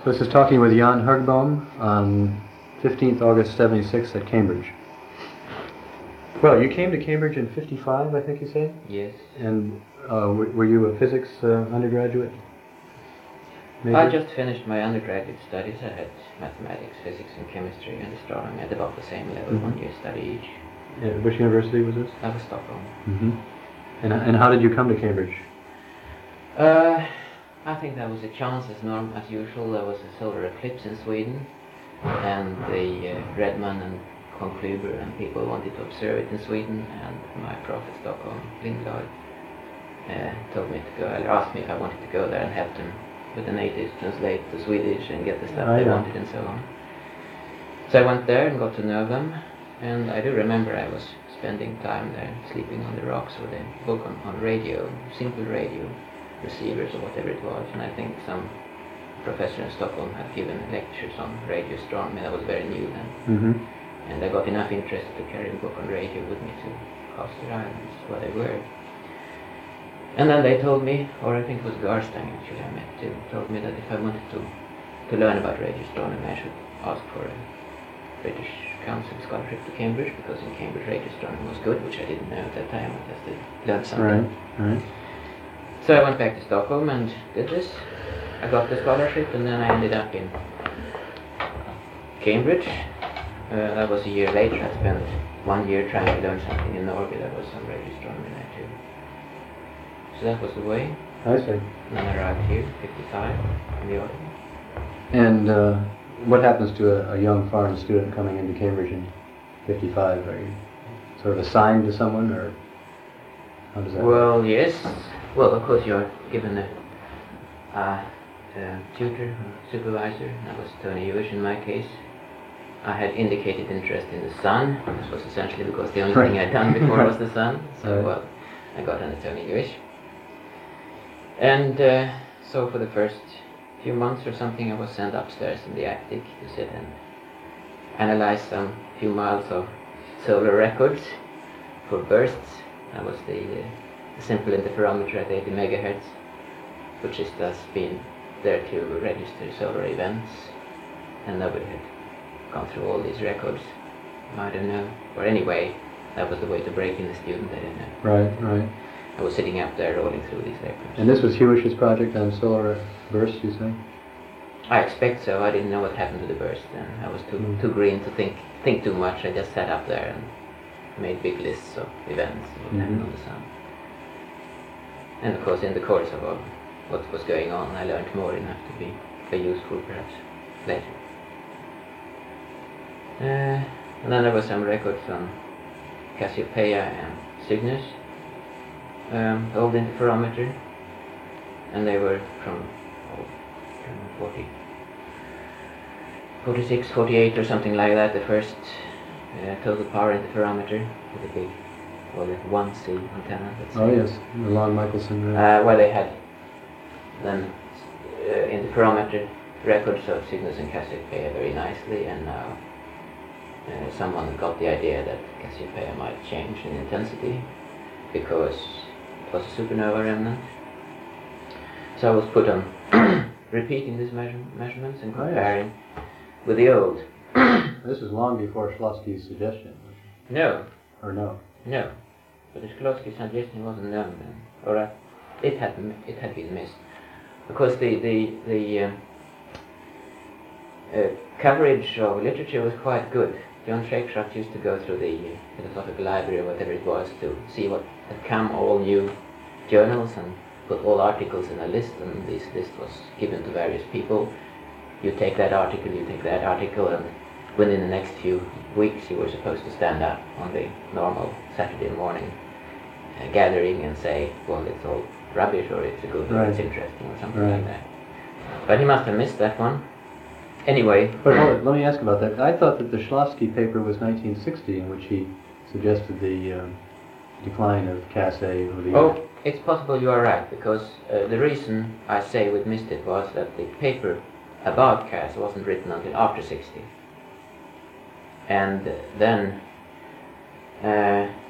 This is talking with Jan Högbohm on 15th August 76 at Cambridge. Well, you came to Cambridge in 55, I think you said? Yes. And were you a physics undergraduate? Maybe? I just finished my undergraduate studies. I had mathematics, physics and chemistry and astronomy at about the same level, 1 year study each. Yeah, which university was this? That was Stockholm. Mm-hmm. And how did you come to Cambridge? I think that was a chance as usual. There was a solar eclipse in Sweden, and the Redman and Konkluber and people wanted to observe it in Sweden, and my prof at Stockholm, Lindblad, told me to go, or asked me if I wanted to go there and help them with the natives, translate to Swedish and get the stuff they wanted and so on. So I went there and got to know them, and I do remember I was spending time there, sleeping on the rocks with a book on radio, simple radio receivers or whatever it was, and I think some professor in Stockholm had given lectures on radio astronomy. That was very new then. Mm-hmm. And I got enough interest to carry a book on radio with me to Caster Islands, where they were. And then they told me, or I think it was Garstang actually I met too, told me that if I wanted to learn about radio astronomy I should ask for a British Council scholarship to Cambridge, because in Cambridge radio astronomy was good, which I didn't know at that time. I just learned something. Right. So I went back to Stockholm and did this. I got the scholarship, and then I ended up in Cambridge. That was a year later. I spent 1 year trying to learn something in Norway. There was some radio astronomy there too. So that was the way. I see. And then I arrived here, 55, in the autumn. And what happens to a young foreign student coming into Cambridge in 55? Are you sort of assigned to someone, or how does that work? Well, yes. Well, of course you're given a tutor, supervisor. That was Tony Jewish in my case. I had indicated interest in the sun. This was essentially because the only thing I'd done before was the sun. So, well, I got under Tony Jewish. And so for the first few months or something, I was sent upstairs in the attic to sit and analyze some few miles of solar records for bursts. That was the simple interferometer at 80 megahertz, which is thus been there to register solar events, and nobody had gone through all these records. I don't know. Or anyway, that was the way to break in the student, I didn't know. Right. I was sitting up there rolling through these records. And this was Hewish's project on solar bursts, you say? I expect so. I didn't know what happened to the burst then. I was too green to think too much. I just sat up there and made big lists of events and what happened on the sun. And of course in the course of what was going on I learned more enough to be very useful perhaps later. And then there were some records on Cassiopeia and Cygnus, old interferometer, and they were from 46, 48 or something like that, the first total power interferometer with a big, well, 1C antenna. Oh yes, the Long-Michelson. Where they had then interferometer records of Cygnus and Cassiopeia very nicely, and now someone got the idea that Cassiopeia might change in intensity because it was a supernova remnant. So I was put on repeating these measurements and comparing with the old. This was long before Shklovsky's suggestion. No. Or no? No. But the Shklovsky suggestion wasn't known then, or it had been missed, because the coverage of literature was quite good. John Shakespeare used to go through the philosophical library or whatever it was to see what had come, all new journals, and put all articles in a list, and this list was given to various people. You take that article, and within the next few weeks you were supposed to stand up on the normal Saturday morning gathering and say, well, it's all rubbish, or it's a good, or it's interesting, or something like that. But he must have missed that one. Anyway. But hold it, let me ask about that. I thought that the Shklovsky paper was 1960, in which he suggested the decline of Cas A over the year. Oh, it's possible you are right, because the reason I say we missed it was that the paper about Cas wasn't written until after 60. And then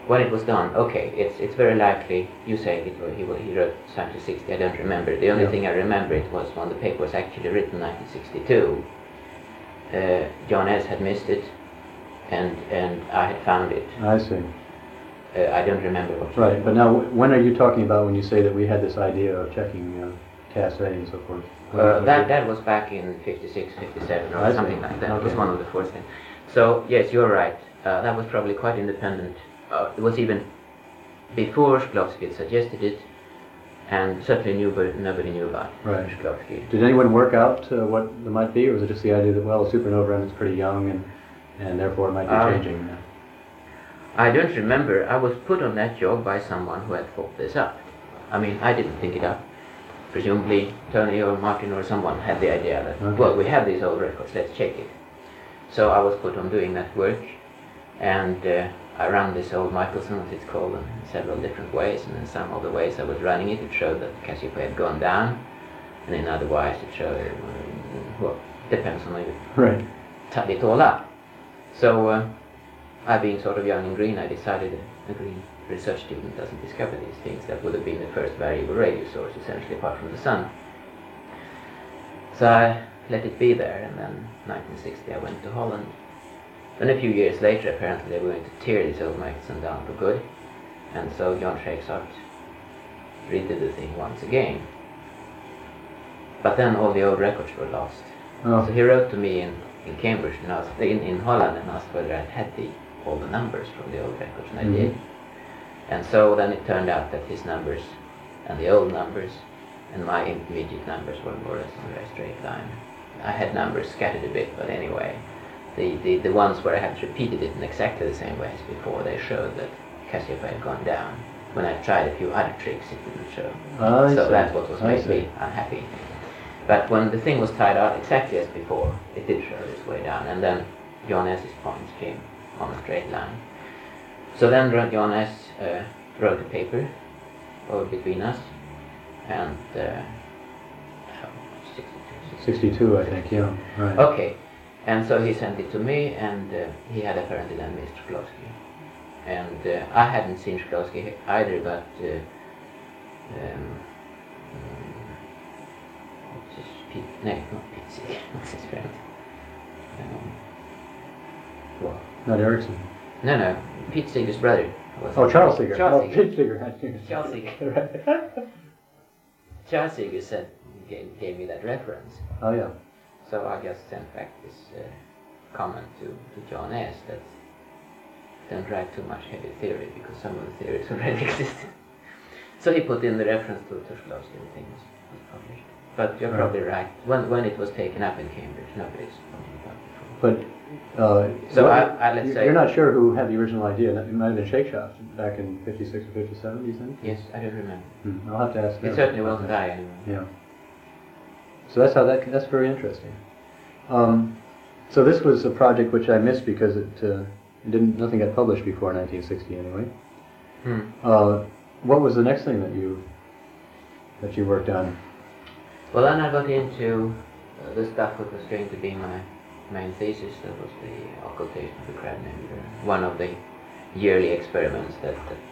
when it was done, okay, it's very likely, you say he wrote signed to 60, I don't remember. The only Yeah. thing I remember it was when the paper was actually written 1962. John S. had missed it, and I had found it. I see. I don't remember what. Right, but now when are you talking about when you say that we had this idea of checking Cass A and so forth? That was back in 56, 57 or I see. something like that. It was Okay. one of the first things. So yes, you're right. That was probably quite independent. It was even before Shklovsky had suggested it, and certainly nobody knew about Right. Shklovsky. Did anyone work out what it might be, or was it just the idea that, well, supernova and it's pretty young and therefore it might be changing? I don't remember. I was put on that job by someone who had thought this up. I mean, I didn't think it up. Presumably Tony or Martin or someone had the idea that, Okay. well, we have these old records, let's check it. So I was put on doing that work, and I ran this old Michelson, as it's called, in several different ways, and in some of the ways I was running it, it showed that Cassiopeia had gone down, and in other ways it showed, well, depends on how you Right. tidy it all up. So I, being sort of young and green, I decided a green research student doesn't discover these things. That would have been the first variable radio source, essentially, apart from the sun. So I let it be there, and then 1960 I went to Holland. Then a few years later, apparently they were going to tear this old Michelson down for good, and so John Shakesart redid the thing once again. But then all the old records were lost. Oh. So he wrote to me in Cambridge, and asked, in Holland, and asked whether I had all the numbers from the old records, and I did. And so then it turned out that his numbers and the old numbers and my intermediate numbers were more or less in a very straight line. I had numbers scattered a bit, but anyway, the ones where I had repeated it in exactly the same way as before, they showed that Cassiopeia had gone down. When I tried a few other tricks, it didn't show. I So see. that's what was I made see. me unhappy. But when the thing was tied out exactly as before, it did show its way down, and then John S.'s points came on a straight line. So then John S. wrote a paper between us, and 62, I think, yeah. Right. okay, and so he sent it to me, and he had apparently then missed Shklovsky. And I hadn't seen Shklovsky either, but what's his no, not Pete Seeger, what's his friend? Well, not Erickson. No, Pete Seeger's brother. Oh, Charles Seeger. Charles Oh, Seeger. Pete Seeger. Charles Seeger. Right. Charles Seeger gave me that reference. Oh, yeah. So I just sent back this comment to John S. that don't write too much heavy theory because some of the theories already existed. So he put in the reference to Shklovsky and the thing was published. But you're probably right. When it was taken up in Cambridge, nobody's spoken about it before. But So what- let's say- you're not sure who had the original idea. It might have been Shakespeare back in 56 or 57, do you think? Yes, I don't remember. I'll have to ask them. It certainly wasn't I anyway. Yeah. So that's very interesting. So this was a project which I missed because nothing got published before 1960 anyway. What was the next thing that you worked on? Well, then I got into the stuff that was going to be my main thesis. That was the occultation of the crab nebula, one of the yearly experiments that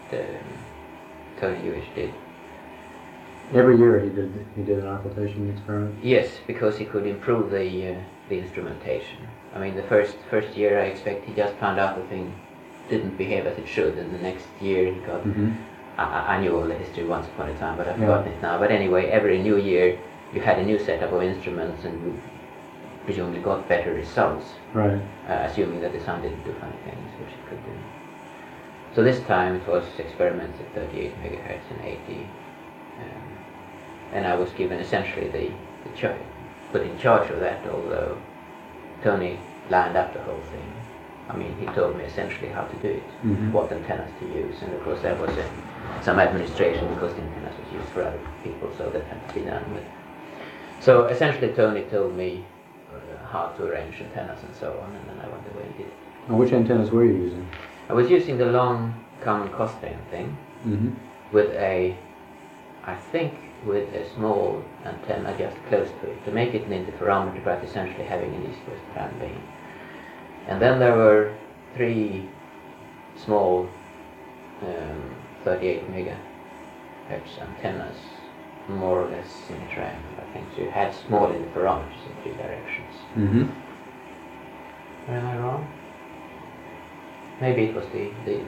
Tony Hewish did. Every year he did an occultation experiment. Yes, because he could improve the instrumentation. I mean, the first year I expect he just found out the thing didn't behave as it should, and the next year he got. I knew all the history once upon a time, but I've forgotten it now. But anyway, every new year you had a new setup of instruments, and you presumably got better results. Right. Assuming that the sun didn't do funny things, which it could do. So this time it was experiments at 38 megahertz and 80. And I was given essentially put in charge of that, although Tony lined up the whole thing. I mean, he told me essentially how to do it, what antennas to use, and of course there was some administration because the antennas was used for other people, so that had to be done with. So essentially Tony told me how to arrange antennas and so on, and then I went away and did it. And which antennas were you using? I was using the long common Costain thing with with a small antenna just close to it, to make it an interferometer, but essentially having an east-west band beam. And then there were 3 small 38 megahertz antennas, more or less in a triangle, I think. So you had small interferometers in 3 directions. Mm-hmm. Or am I wrong? Maybe it was the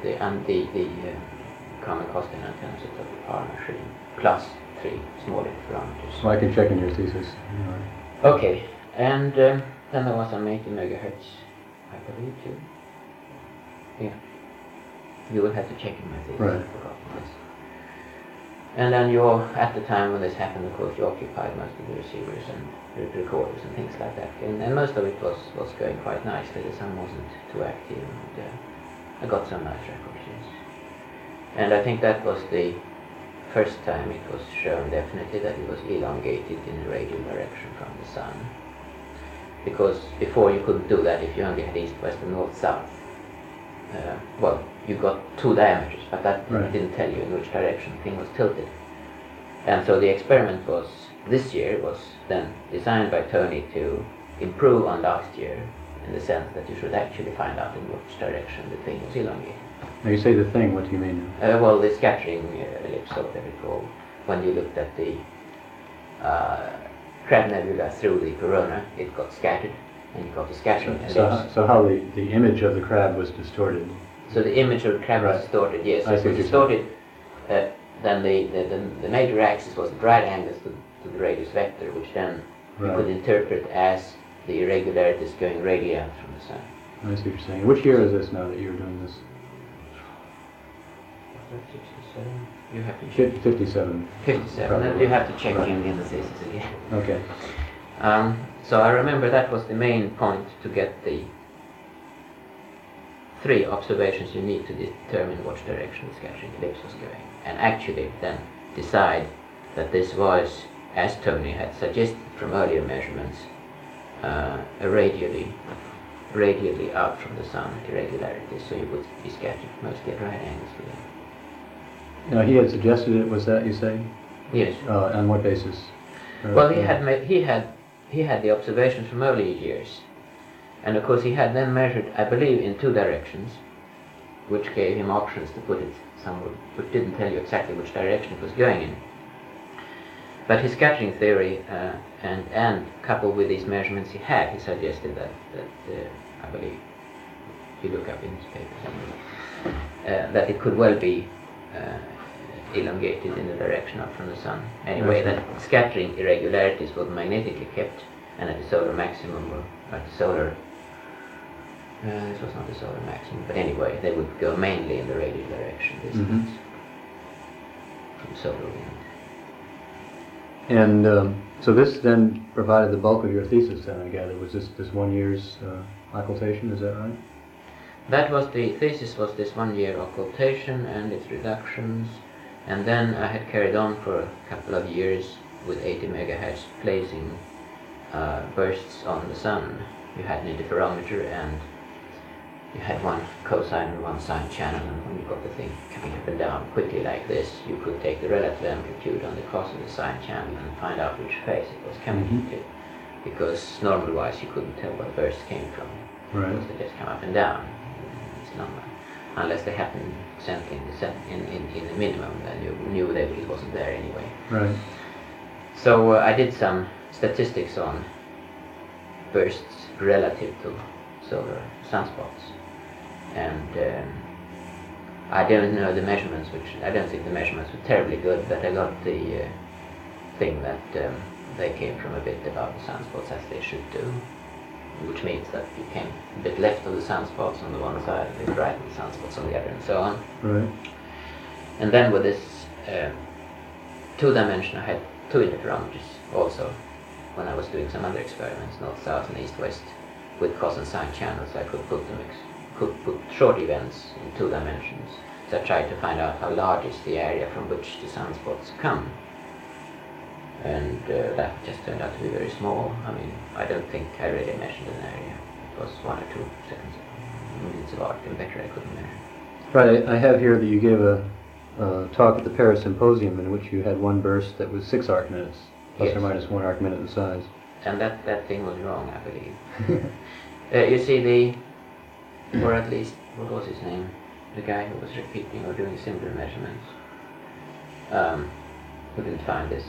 common costing antennas at total power machine plus 3 small interferometers. Well, I can check in your thesis. Okay, and then there was some 80 megahertz, I believe, too. Yeah. You will have to check in my thesis. Right. I forgot this. And then you, at the time when this happened, of course, you occupied most of the receivers and recorders and things like that. And most of it was going quite nicely. The sun wasn't too active, and I got some nice records, yes. And I think that was the first time it was shown definitely that it was elongated in the radial direction from the sun. Because before you couldn't do that if you only had east, west and north, south. Well, you got 2 diameters, but that Right. didn't tell you in which direction the thing was tilted. And so the experiment was, this year, was then designed by Tony to improve on last year, in the sense that you should actually find out in which direction the thing was elongated. Now you say the thing, what do you mean? Well, the scattering ellipse, or whatever it's called, when you looked at the Crab Nebula through the corona, it got scattered, and you got the scattering ellipse. So how the image of the crab was distorted. So the image of the crab was Right. distorted, yes. I It see was what you're distorted, then the major axis was at right angles to the radius vector, which then you Right. could interpret as the irregularities going radially out from the sun. I see what you're saying. Which year is this now that you're doing this? Was that 67? You have to check. 57. 57. Probably. You have to check Right. in the thesis again. Okay. So I remember that was the main point, to get the 3 observations you need to determine which direction the scattering ellipse was going, and actually then decide that this was, as Tony had suggested from earlier measurements, a radially out from the sun irregularity, so you would be scattered mostly at right angles with it. Now he had suggested it. Was that you say? Yes. On what basis? Well, he had the observations from earlier years, and of course he had then measured, I believe, in 2 directions, which gave him options to put it somewhere, which didn't tell you exactly which direction it was going in. But his scattering theory, and coupled with these measurements he had, he suggested that I believe, if you look up in his paper somewhere, that it could well be elongated in the direction up from the sun. Anyway, that scattering irregularities were magnetically kept, and at the solar maximum, or at the solar, this was not the solar maximum, but anyway, they would go mainly in the radial direction, distance from solar wind. And so this then provided the bulk of your thesis then, I gather. Was this 1 year's occultation, is that right? That was the thesis, was this 1 year occultation and its reductions, and then I had carried on for a couple of years with 80 megahertz placing bursts on the sun. You had an interferometer and you had one cosine and one sine channel, and when you got the thing coming up and down quickly like this, you could take the relative amplitude on the cos and the sine channel and find out which phase it was coming into, because normal-wise you couldn't tell where the bursts came from. Right. Because they just come up and down. It's normal. Unless they happen in the minimum, then you knew that it wasn't there anyway. Right. So I did some statistics on bursts relative to solar sunspots, and I don't know the measurements, I don't think the measurements were terribly good, but I got the thing that they came from a bit above the sunspots, as they should do, which means that you came a bit left of the sunspots on the one side, a bit right of the sunspots on the other, and so on. Right. And then with this 2-dimension, I had 2 interferometers also, when I was doing some other experiments, north, south, and east, west, with cos and sine channels. I could put short events in 2 dimensions. So I tried to find out how large is the area from which the sunspots come. And that just turned out to be very small. I mean, I don't think I really measured an area. It was 1 or 2 seconds. Minutes of arc, and better I couldn't measure. Right, I have here that you gave a talk at the Paris Symposium in which you had one burst that was 6 arc minutes, plus Yes. or minus 1 arc minute in size. And that thing was wrong, I believe. You see or at least, what was his name? the guy who was repeating or doing similar measurements, who didn't find this.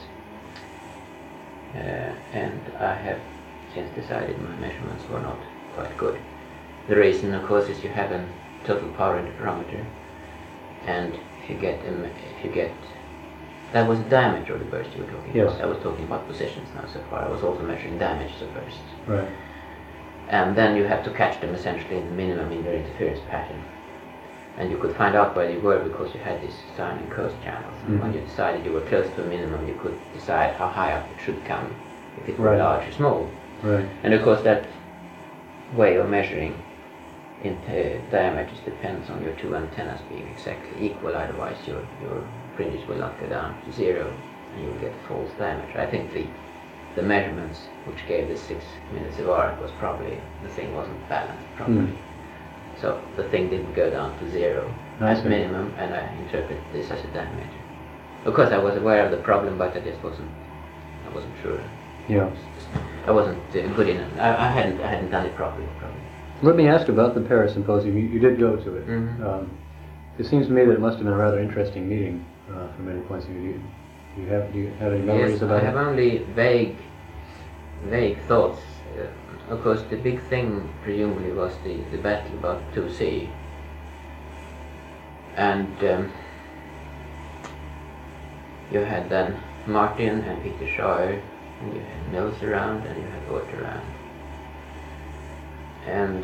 And I have since decided my measurements were not quite good. The reason, of course, is you have a total power interferometer, and if you get that was the diameter of the burst you were talking Yes. about. I was talking about positions now so far. I was also measuring damage of bursts. Right. And then you have to catch them essentially in the minimum in their interference pattern. And you could find out where they were because you had these sine and cos channels. And when you decided you were close to a minimum, you could decide how high up it should come, if it were Right. large or small. Right. And of course that way of measuring diameters depends on your two antennas being exactly equal, otherwise your fringes will not go down to zero and you will get a false diameter. I think the measurements which gave the 6 minutes of arc was probably, the thing wasn't balanced properly. So the thing didn't go down to zero I as see. minimum, and I interpret this as a diameter. Of course I was aware of the problem, but I just wasn't sure. Yeah. I wasn't good enough. I hadn't done it properly. Let me ask about the Paris Symposium. You did go to it. Mhm. It seems to me that it must have been a rather interesting meeting from many points of view. Do you have any memories Yes, about I have it? only vague thoughts. Of course, the big thing presumably was the battle about 2C. And you had then Martin and Peter Scheuer, and you had Mills around, and you had Oort around. And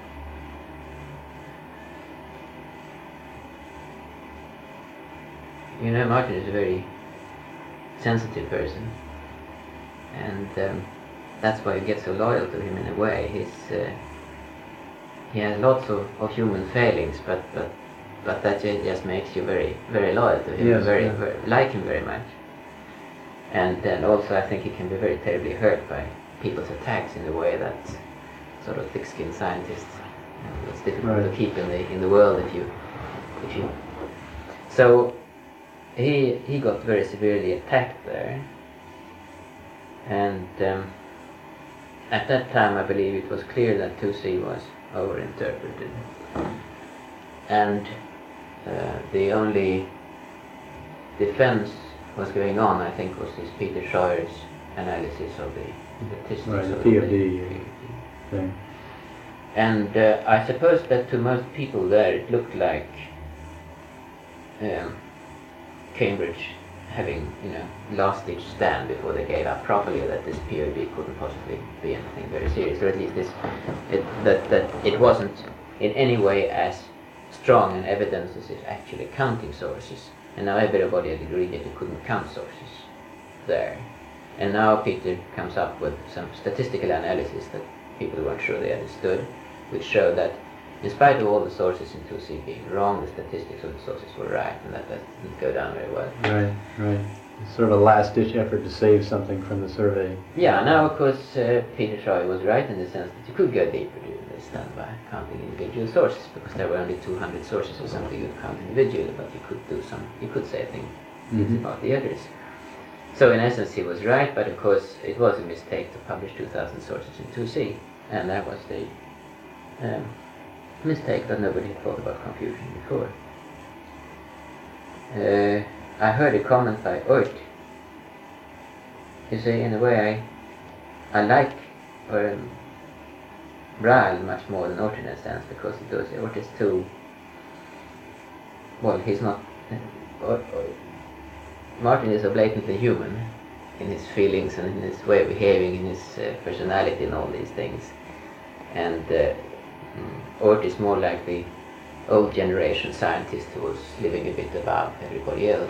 you know, Martin is a very sensitive person, and that's why you get so loyal to him in a way. He has lots of human failings, but that just makes you very, very loyal to him, Yes, very, yeah. very like him very much. And then also I think he can be very terribly hurt by people's attacks in a way that sort of thick-skinned scientists, it's difficult Right. to keep in the world if you. So he got very severely attacked there, and at that time I believe it was clear that 2C was overinterpreted, and the only defense was going on, I think, was this Peter Scheuer's analysis of the statistics Right, the of PFD thing. And I suppose that to most people there it looked like Cambridge having, last ditch stand before they gave up properly, that this POD couldn't possibly be anything very serious, or at least that it wasn't in any way as strong an evidence as if actually counting sources. And now everybody had agreed that you couldn't count sources there. And now Peter comes up with some statistical analysis that people weren't sure they understood, which showed that in spite of all the sources in 2C being wrong, the statistics of the sources were right, and that didn't go down very well. Right. It's sort of a last-ditch effort to save something from the survey. Yeah, now of course Peter Scheuer was right in the sense that you could go deeper doing this than by counting individual sources, because there were only 200 sources or something you'd count individually, but you could say things about the others. So in essence he was right, but of course it was a mistake to publish 2,000 sources in 2C, and that was the mistake that nobody had thought about confusion before. I heard a comment by Oort. You see, in a way I like Braille much more than Oort in a sense, because Oort is too, well, he's not, Martin is so blatantly human in his feelings and in his way of behaving, in his personality and all these things. And Oort is more like the old generation scientist who was living a bit above everybody else.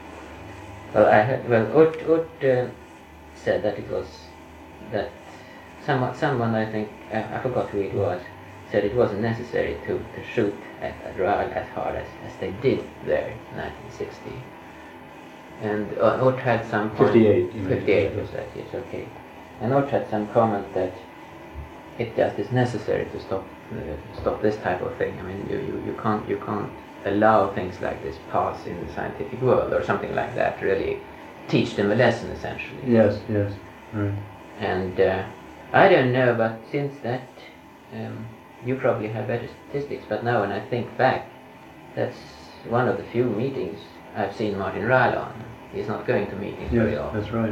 Oort said that it was that someone I think I forgot who it was, said it wasn't necessary to shoot at Raal as hard as they did there in 1960. And Oort had some comment, 58, you mean. 58 was that, yes, okay. And Oort had some comment that it just is necessary to stop this type of thing. I mean, you can't allow things like this pass in the scientific world or something like that. Really teach them a lesson, essentially. Yes, right. And I don't know, but since that, you probably have better statistics. But now when I think back, That's one of the few meetings I've seen Martin Ryle on. He's not going to meetings very Yes, often. that's right.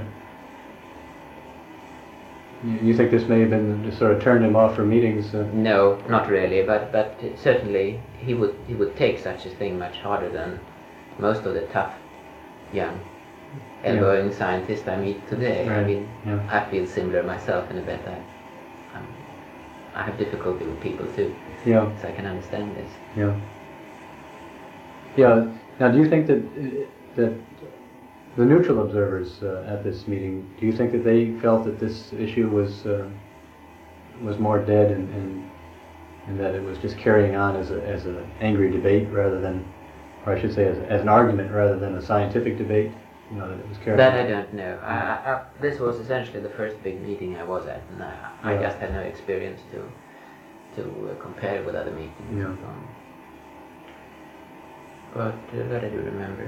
You think this may have been just sort of turned him off from meetings? No, not really, but certainly he would take such a thing much harder than most of the tough young elbowing scientists I meet today. Right. I mean, Yeah. I feel similar myself in a bit. I have difficulty with people too, Yeah. so I can understand this. Yeah. Yeah. Now, do you think that the neutral observers at this meeting, do you think that they felt that this issue was more dead and that it was just carrying on as an angry debate rather than, or I should say, as an argument rather than a scientific debate? You know, that it was carrying That on. I don't know. This was essentially the first big meeting I was at, and I Yeah. just had no experience to compare with other meetings. Yeah. And so on. But that I do remember.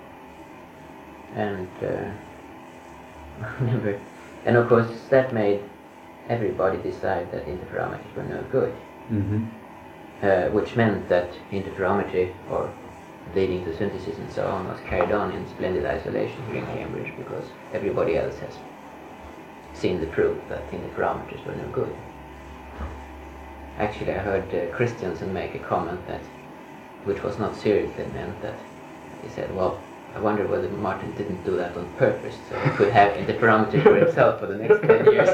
And remember, and of course that made everybody decide that interferometers were no good, which meant that interferometry, or leading to synthesis and so on, was carried on in splendid isolation here in Cambridge because everybody else has seen the proof that interferometers were no good. Actually, I heard Christiansen make a comment that, which was not seriously meant, that he said, well, I wonder whether Martin didn't do that on purpose, so he could have interferometry for himself for the next 10 years.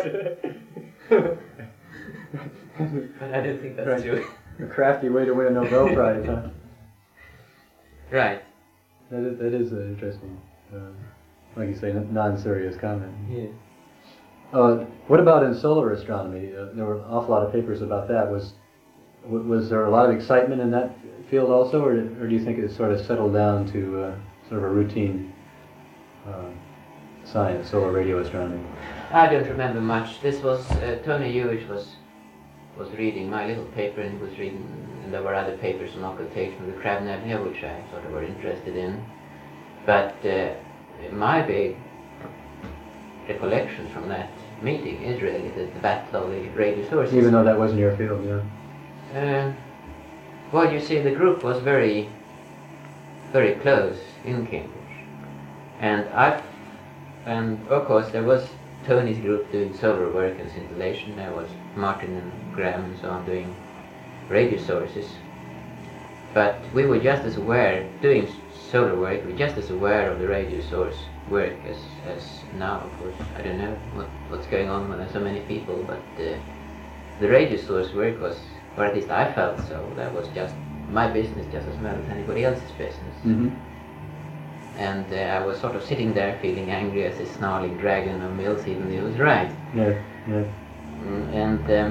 But I don't think that's Right. true. A crafty way to win a Nobel Prize, huh? Right. That is an interesting, like you say, non-serious comment. Yeah. What about in solar astronomy? There were an awful lot of papers about that. Was there a lot of excitement in that field also, or do you think it sort of settled down to sort of a routine science, solar radio astronomy? I don't remember much. This was Tony Hewitt was reading my little paper, and he was reading, and there were other papers on occultation with the Crab nebula, which I sort of were interested in. But my big recollection from that meeting is really the battle of the radio sources. Even though that wasn't your field, yeah. Well, you see, the group was very, very close in Cambridge, and of course there was Tony's group doing solar work and scintillation. There was Martin and Graham and so on doing radio sources. But we were just as aware, doing solar work, we were just as aware of the radio source work as now. Of course, I don't know what's going on when there's so many people, but the radio source work was, or at least I felt so, that was just my business just as well as anybody else's business. Mm-hmm. And I was sort of sitting there feeling angry as a snarling dragon of Mills, even though he was right. Yeah, yeah. And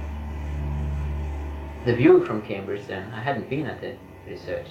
the view from Cambridge then, I hadn't been at the research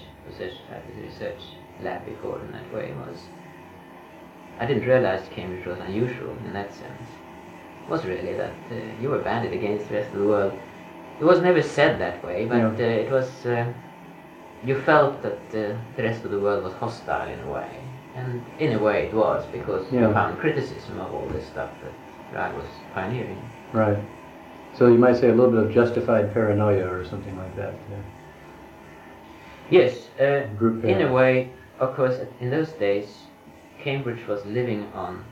lab before in that way, was I didn't realize Cambridge was unusual in that sense. It was really that you were banded against the rest of the world. It was never said that way, but it was, you felt that the rest of the world was hostile in a way. And in a way it was, because you found criticism of all this stuff that Ryle was pioneering. Right. So you might say a little bit of justified paranoia or something like that. Yeah. Yes, Group in a way, of course, in those days, Cambridge was living on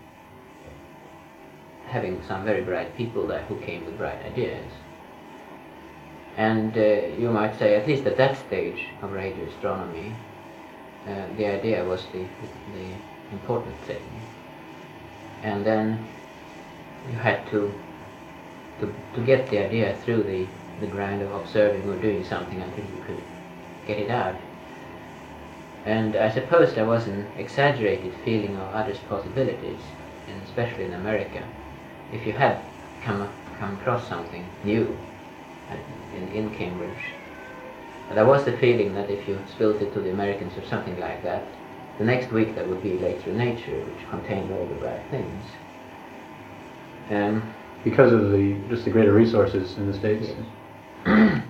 having some very bright people there who came with bright ideas. And you might say, at least at that stage of radio astronomy, the idea was the important thing. And then you had to get the idea through the grind of observing or doing something until you could get it out. And I suppose there was an exaggerated feeling of others' possibilities, and especially in America. If you had come across something new in Cambridge, there was the feeling that if you spilt it to the Americans or something like that, the next week there would be Later Nature, which contained all the bright things. Because of just the greater resources in the States. Yes.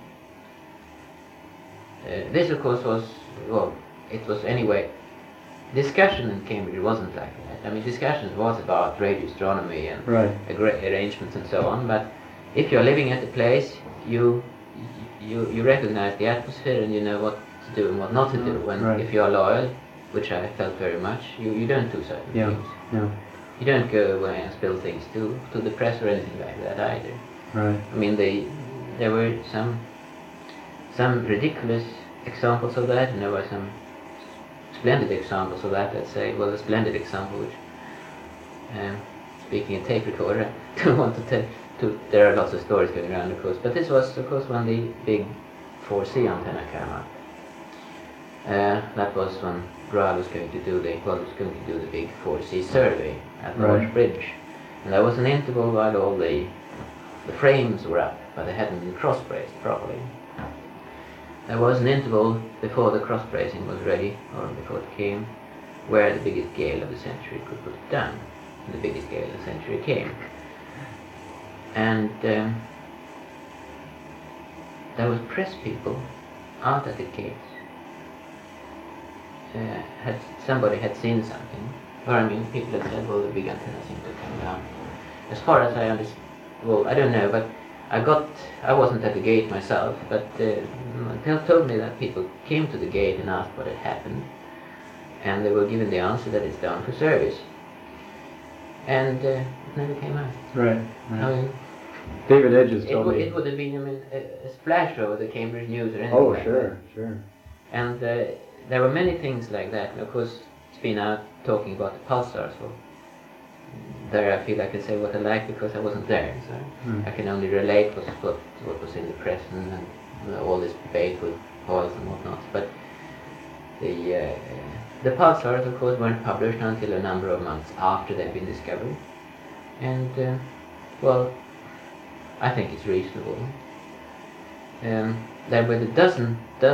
This, of course, was, well, it was anyway, discussion in Cambridge wasn't like that. I mean, discussions was about radio astronomy and arrangements and so on, but if you're living at a place, you recognize the atmosphere and you know to do and what not to do. When Right. if you are loyal, which I felt very much, you don't do certain Yeah. things. Yeah. You don't go away and spill things to the press or anything like that either. Right. I mean, there were some ridiculous examples of that, and there were some splendid examples of that. Let's say, well, a splendid example, which speaking a tape recorder, I don't want to tell. There are lots of stories going around, of course, but this was, of course, when the big 4C antenna came up. That was when Royal was going to do the big 4C survey at Large Right. Bridge, and there was an interval while all the frames were up, but they hadn't been cross-braced properly. There was an interval before the cross-bracing was ready, or before it came, where the biggest gale of the century could put it down. And the biggest gale of the century came. And there was press people out at the gates. Somebody had seen something. Or I mean, people had said, well, the big antenna seemed to come down. As far as I understand, well, I don't know, but I wasn't at the gate myself, but they told me that people came to the gate and asked what had happened, and they were given the answer that it's down for service. And it never came out. Right. I Right. mean, David Edges it told me. would have been, I mean, a splash over the Cambridge News or anything Oh, like sure, that. sure. And there were many things like that. And of course, it's been out talking about the pulsars. Well, there I feel I can say what I like because I wasn't there. So I can only relate what was in the press and all this debate with oils and whatnot. But the pulsars, of course, weren't published until a number of months after they'd been discovered. And, well, I think it's reasonable. There were a dozen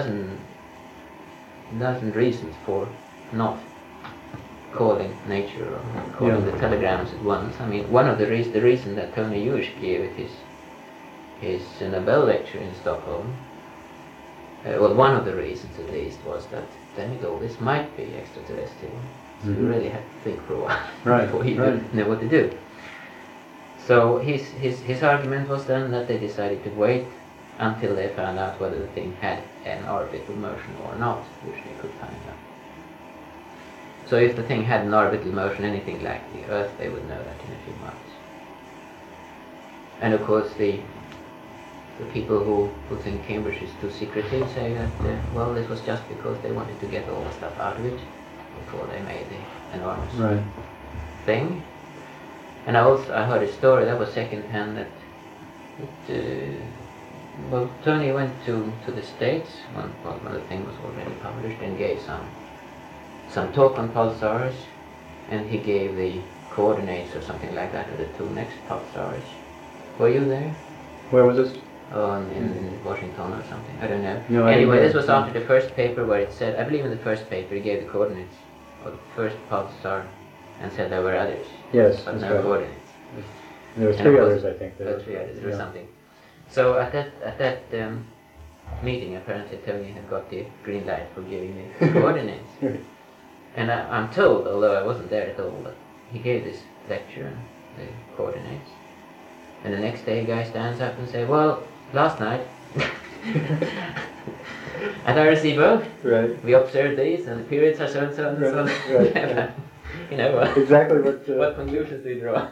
reasons for not calling nature or calling the telegrams at once. I mean, one of the reason that Tony Eusch gave at his Nobel lecture in Stockholm, well, one of the reasons at least was that this might be extraterrestrial. So you really have to think for a while before you know what to do. So his argument was then that they decided to wait until they found out whether the thing had an orbital motion or not, which they could find out. So if the thing had an orbital motion, anything like the Earth, they would know that in a few months. And of course the people who think Cambridge is too secretive say that, well, this was just because they wanted to get all the stuff out of it before they made the enormous thing. And I heard a story that was second-hand that well, Tony went to the States when the thing was already published and gave some talk on pulsars, and he gave the coordinates or something like that of the two next pulsars. Were you there? Where was this? In Washington or something, I don't know. No, anyway, this was after the first paper where it said, I believe in the first paper he gave the coordinates of the first pulsar and said there were others. Yes, But that's no right. coordinates. There were And three of course- others, I think. There were three others or something. So at that meeting, apparently Tony had got the green light for giving the coordinates. And I'm told, although I wasn't there at all, that he gave this lecture on the coordinates. And the next day a guy stands up and says, well, last night at Arecibo, we observed these and the periods are so and so and so. Right. You know, Exactly what what conclusions do you draw?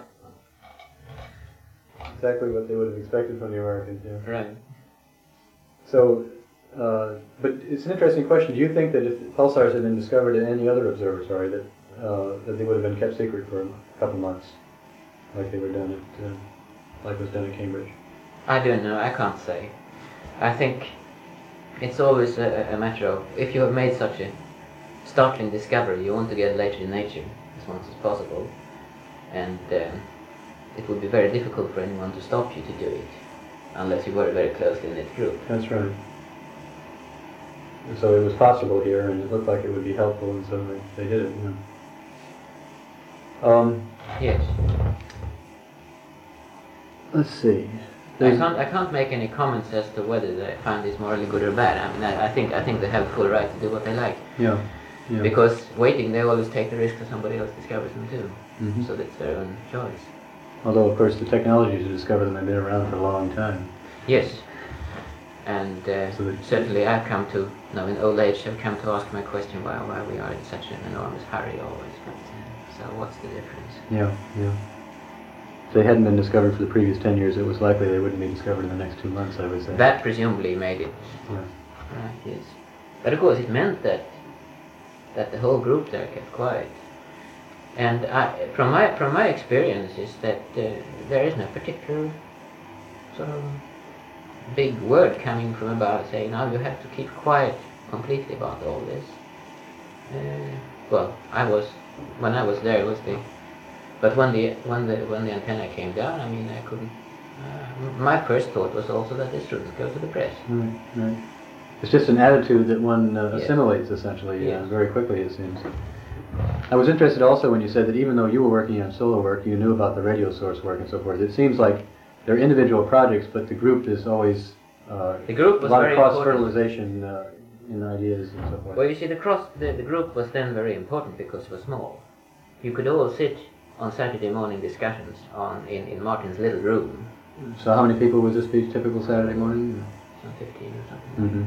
exactly what they would have expected from the Americans. Yeah. Right. So, but it's an interesting question. Do you think that if pulsars had been discovered in any other observatory, that they would have been kept secret for a couple months, like they were done at, like was done at Cambridge? I don't know, I can't say. I think it's always a matter of, if you have made such a startling discovery, you want to get it later in nature as much as possible, and it would be very difficult for anyone to stop you to do it, unless you were a very closely knit group. That's right. So it was possible here, and it looked like it would be helpful, and so they did it. Yeah. Yes. Let's see. I can't make any comments as to whether they find this morally good or bad. I mean, I think they have full right to do what they like. Yeah. Because waiting, they always take the risk that somebody else discovers them too. Mm-hmm. So that's their own choice. Although, of course, the technologies to discover them have been around for a long time. Yes. And So certainly I've come to, now in old age, I've come to ask my question why we are in such an enormous hurry always. But so what's the difference? Yeah, yeah. If they hadn't been discovered for the previous 10 years, it was likely they wouldn't be discovered in the next 2 months, I would say. That presumably made it. Yeah. Right, yes. But of course it meant that the whole group there kept quiet. And from my experience is that there is no particular sort of big word coming from above saying, now you have to keep quiet completely about all this. Well, when I was there, it was but when the antenna came down, I mean, I couldn't. My first thought was also that the students go to the press. Right, right. It's just an attitude that one Yes. assimilates, essentially, Yes. very quickly, it seems. I was interested also when you said that even though you were working on solo work, you knew about the radio source work and so forth. It seems like they're individual projects, but the group is always The group was a lot very of cross-fertilization in ideas and so forth. Well, you see, the group was then very important because it was small. You could all sit on Saturday morning discussions in Martin's little room. So how many people would this be, typical Saturday morning? Some 15 or something. Mm-hmm.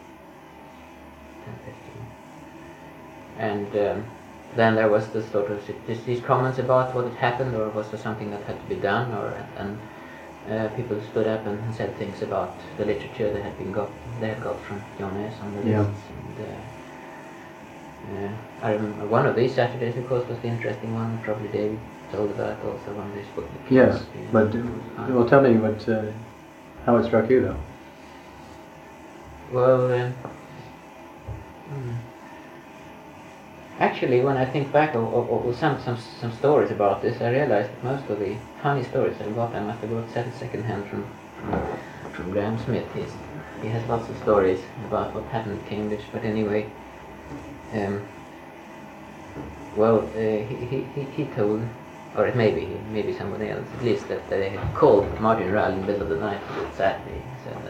10, 15. And then there was this sort of these comments about what had happened, or was there something that had to be done, and people stood up and said things about the literature they had got from John S. on the Yeah. lists. And, I remember one of these Saturdays, of course, was the interesting one. Probably David told about also one of these books. Yes, but well, tell me how it struck you, though. Well, actually, when I think back of some stories about this, I realized that most of the funny stories I must have got second-hand from Graham Smith. He has lots of stories about what happened at Cambridge, but anyway, he told, or maybe somebody else, at least that they had called Martin Rall in the middle of the night on Saturday, said that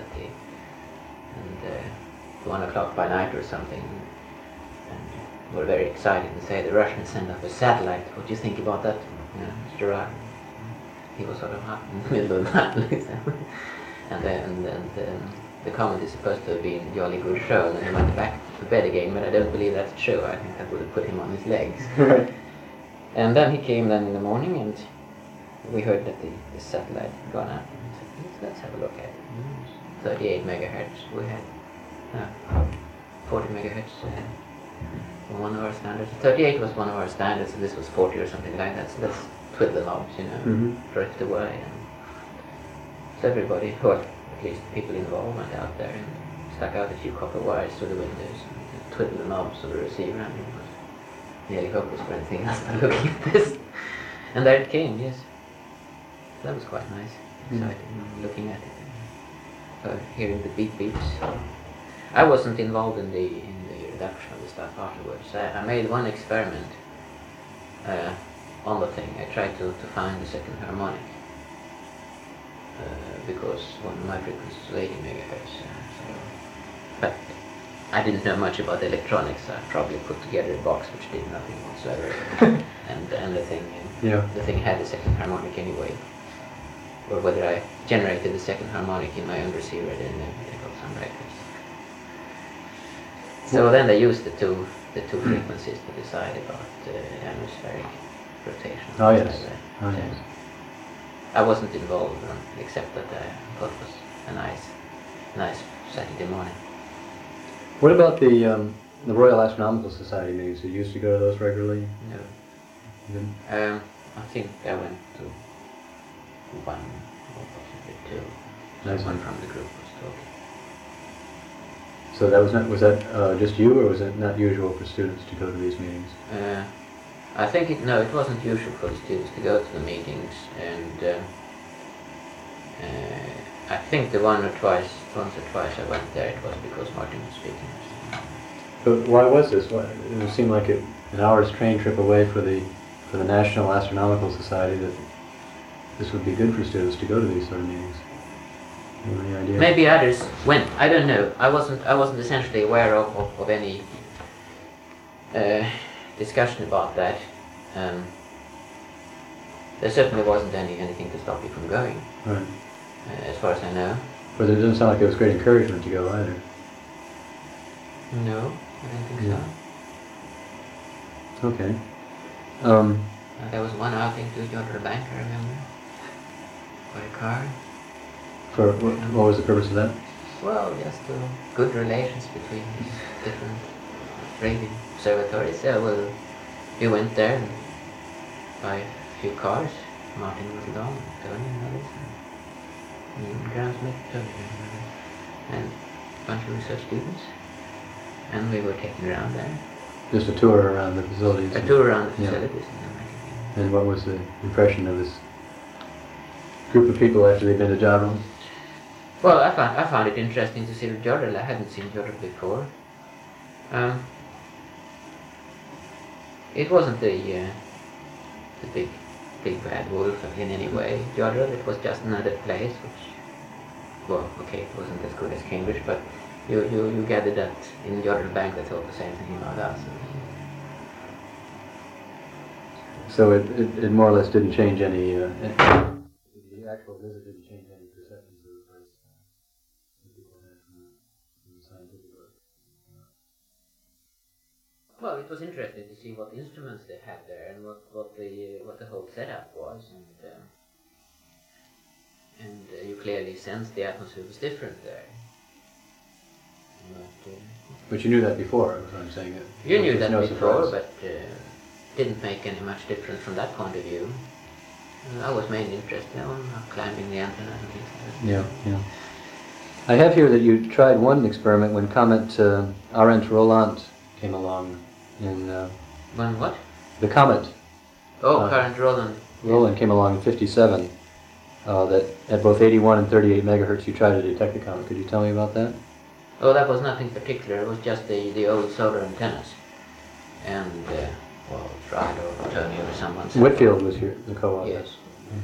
1 o'clock by night or something, and were very excited and say the Russians sent up a satellite. What do you think about that, Mr. Rall? He was sort of up in the middle of the night, and the comment is supposed to have been jolly good show, and then he went back to bed again, but I don't believe that's true. I think that would have put him on his legs. Right. And then he came then in the morning, and we heard that the satellite had gone up, and said, let's have a look at it. 38 megahertz. We had 40 megahertz on one of our standards. 38 was one of our standards, and this was 40 or something like that. So let's twiddle the knobs, drift away. And so everybody, well, at least the people involved, went out there and stuck out a few copper wires through the windows and twiddled the knobs of the receiver. I mean, it was nearly hopeless for anything else but looking at this. And there it came, yes. So that was quite nice, exciting, looking at it. Hearing the beep beeps. I wasn't involved in the reduction of the stuff afterwards. I made one experiment on the thing. I tried to find the second harmonic because one of my frequencies was 80 megahertz. But I didn't know much about electronics. I probably put together a box which did nothing whatsoever, and the thing had the second harmonic anyway. Or whether I generated the second harmonic in my own receiver, I didn't know. I got some records. So then they used the two frequencies to decide about atmospheric rotation. Oh yes. Oh, yes. I wasn't involved, except that I thought it was a nice Saturday morning. What about the Royal Astronomical Society meetings? You used to go to those regularly? No. You didn't? I think I went to one or possibly two. Nice. Someone from the group was talking. So that was that just you, or was it not usual for students to go to these meetings? I think it wasn't usual for the students to go to the meetings, and I think once or twice I went there, it was because Martin was speaking. But why was this? It would seem like an hour's train trip away for the National Astronomical Society, that this would be good for students to go to these sort of meetings. You have any idea? Maybe others went. I don't know. I wasn't essentially aware of any discussion about that. There certainly wasn't anything to stop you from going, Right. as far as I know. But it doesn't sound like it was great encouragement to go either. No, I don't think Yeah. so. Okay. There was one outing to Jodrell Bank, I remember, by a car. For what was the purpose of that? Well, just good relations between these different radio observatories. Yeah, well, we went there and by a few cars, Martin Roterdam, Tony and others, and Graham Smith, Tony and others, and a bunch of research students. And we were taken around there. Just a tour around the facilities. A tour around the Yeah. facilities and that kind of thing. And what was the impression of this group of people after they'd been to Jodrell? Well, I found it interesting to see Jodrell. I hadn't seen Jodrell before. It wasn't the big bad wolf in any way. Jodrell, it was just another place which, well, okay, it wasn't as good as Cambridge, but you gathered that in Jodrell Bank they thought the same thing about us. So it more or less didn't change any. The actual visit didn't change any perceptions of the place that people had from the scientific work. Well, it was interesting to see what instruments they had there and what the whole setup was, and you clearly sensed the atmosphere was different there. But you knew that before, is what I'm saying. You knew that no before, surprise. but didn't make any much difference from that point of view. I was mainly interested in climbing the antenna and things like that. Yeah, yeah. I have here that you tried one experiment when comet Arendt Roland came along in When what? the comet. Oh, current Roland. Roland came along in '57. That at both 81 and 38 megahertz you tried to detect the comet. Could you tell me about that? Oh, that was nothing particular. It was just the old solar antennas, and well, Ride or Tony or someone. Whitfield was here, the co-author. Yes.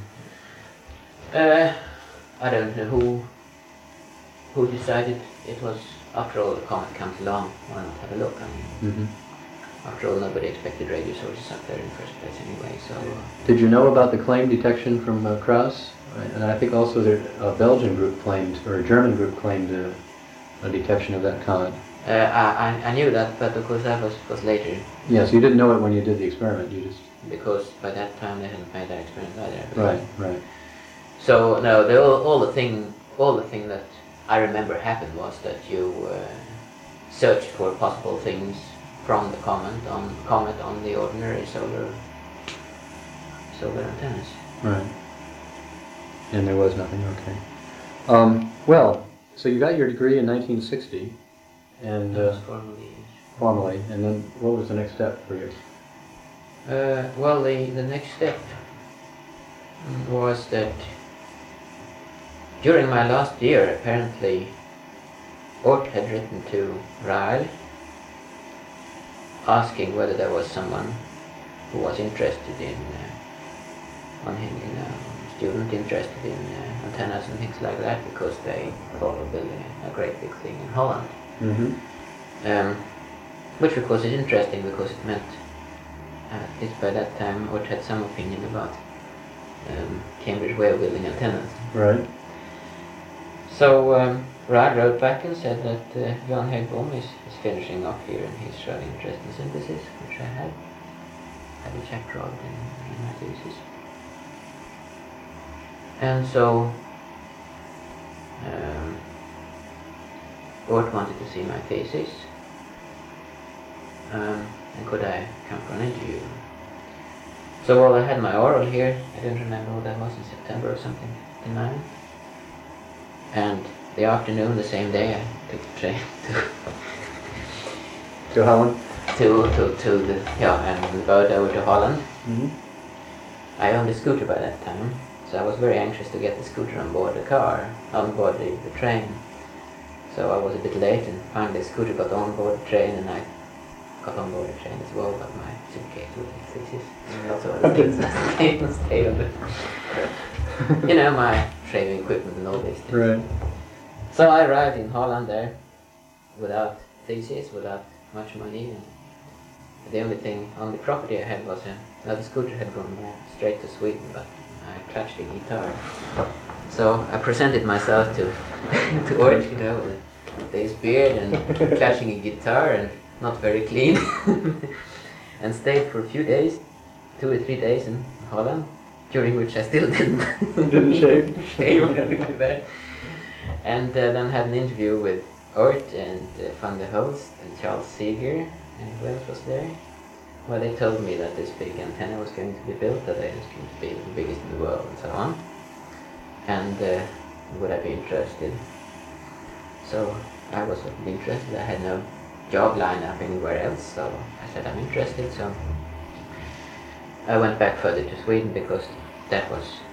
I don't know who decided it was. After all, the comet comes along. Why not have a look? I mean, Mm-hmm. after all, nobody expected radio sources up there in the first place anyway. So. Did you know about the claimed detection from Krauss? And I think also a Belgian group claimed, or a German group claimed a detection of that comet. I knew that, but of course that was later. Yes, you didn't know it when you did the experiment. You just Because by that time they hadn't made that experiment either. right, right. So no, all the thing that I remember happened was that you searched for possible things from the comet on the ordinary solar antennas. Right. And there was nothing. Okay. Well, so you got your degree in 1960, and That was formally. formally, and then what was the next step for you? Well, the next step was that during my last year, apparently, Ort had written to Rael asking whether there was someone who was interested in, student interested in antennas and things like that, because they thought of building a great big thing in Holland. Mm-hmm. Which of course is interesting because it meant, at least by that time, Ort had some opinion about Cambridge way of building antennas. Right. So Rael wrote back and said that Jan Högbom is finishing off here and he's showing interest in synthesis, which I had a check rod in my thesis. And so Ort wanted to see my thesis, and could I come for an interview? So well, I had my oral here. I don't remember what that was, in September or something, 59. And the afternoon, the same day, I took the train To Holland? and the boat over to Holland. Mm-hmm. I owned a scooter by that time, so I was very anxious to get the scooter on board the train. So I was a bit late, and finally the scooter got on board the train, and I got on board the train as well, but my suitcase with the thesis and lots of other things stayed on the, my shaving equipment and all these things. Right. So I arrived in Holland there, without thesis, without much money, and the only thing on the property I had was the scooter had gone straight to Sweden, but I clutched the guitar. So I presented myself to to Ort, you know, with his beard and clutching a guitar and not very clean. And stayed for a few days, 2 or 3 days in Holland, during which I still Didn't shave? shave really bad. And then had an interview with Ort and Van der Hulst and Charles Seeger, and who else was there? Well, they told me that this big antenna was going to be built, that it was going to be the biggest in the world, and so on. And would I be interested? So I was interested. I had no job lined up anywhere else, so I said I'm interested. So I went back further to Sweden because that was